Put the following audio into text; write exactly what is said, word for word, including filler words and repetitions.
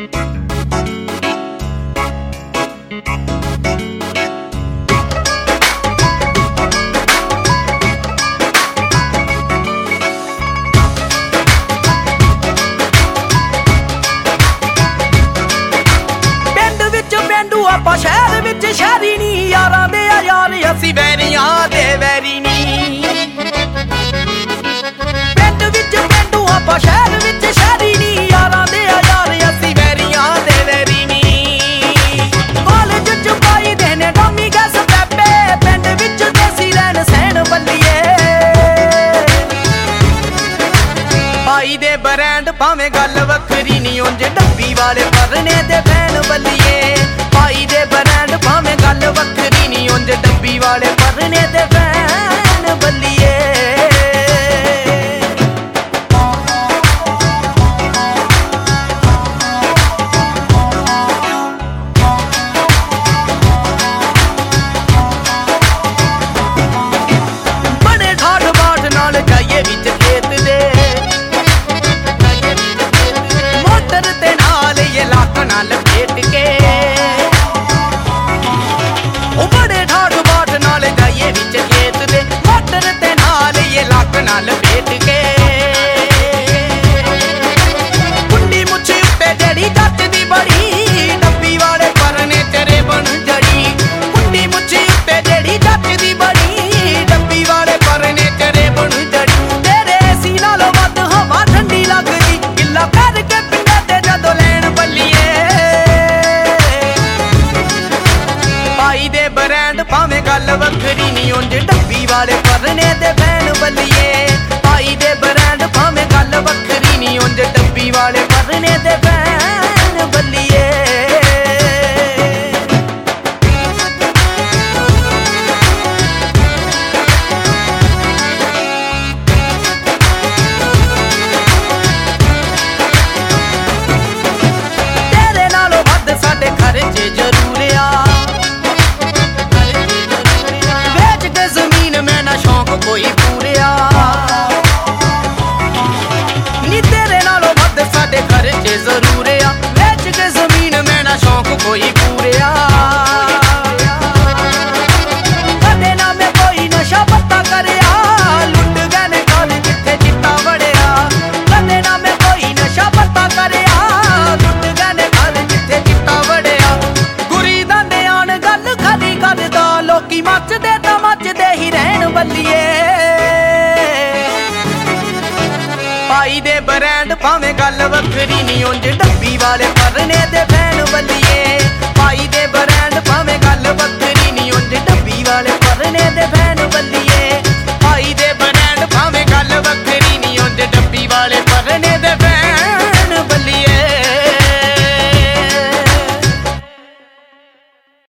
ਆਪਾਂ ਸ਼ਹਿਰ ਵਿੱਚ ਸ਼ਹਿਰੀ ਨੀ, ਯਾਰਾਂ ਦੇ ਆ ਯਾਰ ਅਸੀਂ ਵੈਰੀਆਂ ਦੇ ਵੈਰੀ ਨੀ। ਪਿੰਡ ਵਿੱਚ ਪਿੰਡੂ ਆਪਾਂ ਸ਼ਹਿਰ ਵਿੱਚ ਸ਼ਹਿਰੀ ਨੀ, ਯਾਰਾਂ ਦੇ ਆ ਯਾਰ ਅਸੀਂ ਵੈਰੀਆਂ ਦੇ ਵੈਰੀ ਨੀ। ਕਾਲਜ ਚ ਪਾਈ ਦੇ ਨੇ ਡਾਮੀ ਗੈਸ ਪੈਪੇ, ਪਿੰਡ ਵਿੱਚ ਦੇਸੀ ਰਹਿਣ ਸਹਿਣ ਬੱਲੀਏ। ਪਾਈ ਦੇ ਬ੍ਰਾਂਡ ਭਾਵੇਂ ਗੱਲ ਵੱਖਰੀ ਨੀ, ਉਂਝ ਡੱਬੀ ਵਾਲੇ ਪਰਨੇ ਦੇ ਭੈਣ ਬੱਲੀਏ। ਪਾਈ ਦੇ ਬ੍ਰਾਂਡ ਭਾਵੇਂ ਗੱਲ ਵੱਖਰੀ ਨੀ, ਉਂਝ ਡੱਬੀ ਵਾਲੇ ਪਰਨੇ ਦੇ ਭੈਣ ਬੱਲੀਏ। ਬੜੇ ਠਾਠ ਬਾਠ ਨਾਲ ਜਾਈਏ ਵਿੱਚ ਖੇਤ ਦੇ, ਮੋਟਰ ਤੇ ਨਾਲ ਇਹ ਲੱਕ ਨਾਲ ਲਪੇਟ ਕੇ। ਲਪੇਟ ਕੇ ਕੁੰਡੀ ਮੁੱਛੀ ਉੱਤੇ ਜਿਹੜੀ ਜੱਚਦੀ ਬੜੀ, ਡੱਬੀ ਵਾਲੇ ਪਰਨੇ ਤੇਰੇ ਬਣ ਜੜੀ। ਕੁੰਡੀ ਮੁੱਛੀ ਉੱਤੇ ਜਿਹੜੀ ਜੱਚਦੀ ਬੜੀ, ਡੱਬੀ ਵਾਲੇ ਪਰਨੇ ਤੇਰੇ ਬਣ ਜੜੀ। ਤੇਰੇ ਏਸੀ ਨਾਲੋਂ ਵੱਧ ਹਵਾ ਠੰਡੀ ਲੱਗਦੀ, ਗਿੱਲਾ ਕਰਕੇ ਪਿੰਡਾਂ ਤੇ ਜਦੋਂ ਲੈਣ ਬੱਲੀਏ। ਪਾਈ ਦੇ ਬ੍ਰਾਂਡ ਭਾਵੇਂ ਗੱਲ ਵੱਖਰੀ ਨੀ, ਉਂਝ ਡੱਬੀ ਵਾਲੇ ਪਰਨੇ ਦੇ ਭੈਣ ਬੱਲੀਏ। ਪਾਈ ਦੇ ਬ੍ਰਾਂਡ ਭਾਵੇਂ ਗੱਲ ਵੱਖਰੀ ਨੀ, ਉਂਝ ਡੱਬੀ ਵਾਲੇ ਪਰਨੇ ਦੇ